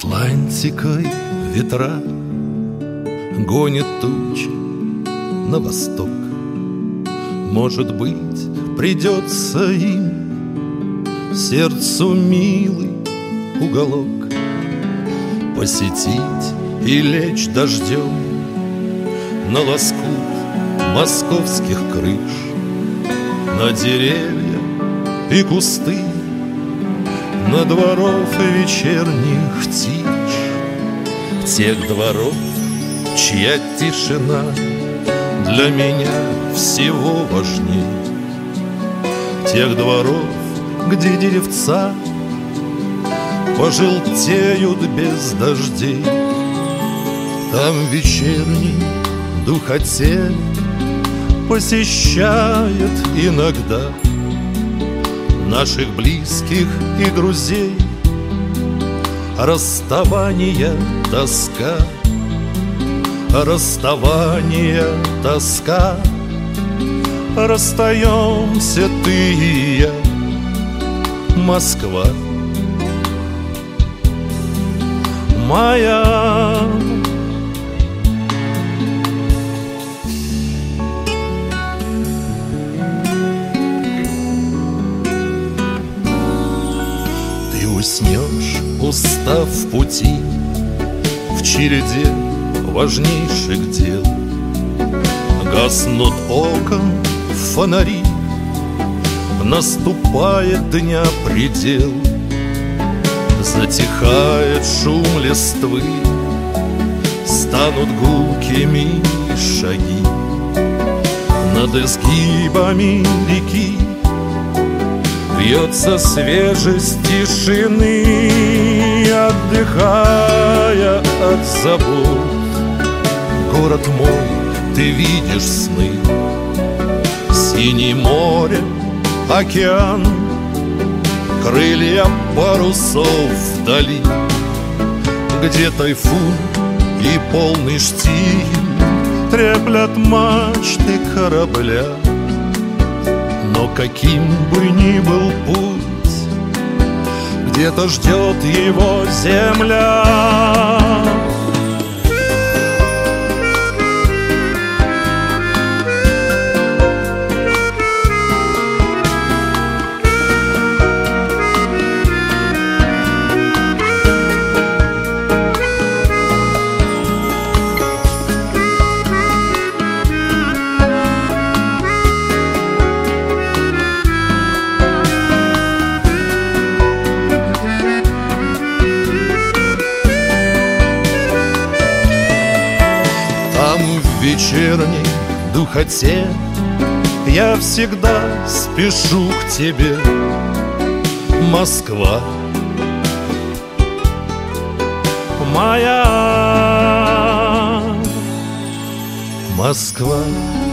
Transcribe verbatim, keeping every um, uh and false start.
Атлантикой ветра гонит тучи на восток. Может быть, придется им сердцу милый уголок посетить и лечь дождем на лоскут московских крыш, на деревья и кусты, на дворов вечерних тишь, тех дворов, чья тишина для меня всего важней, тех дворов, где деревца пожелтеют без дождей. Там вечерний духотель посещает иногда наших близких и друзей. Расставание, тоска, расставание, тоска. Расстаемся ты и я, Москва моя. Ты уснешь, устав в пути, в череде важнейших дел. Гаснут окон фонари, наступает дня предел. Затихает шум листвы, станут гулкими шаги. Над изгибами реки вьется свежесть тишины, отдыхая от забот. Город мой, ты видишь сны, синее море, океан, крылья парусов вдали, где тайфун и полный штиль треплят мачты корабля. Но каким бы ни был путь, где-то ждет его земля. В вечерней духоте я всегда спешу к тебе, Москва моя, Москва.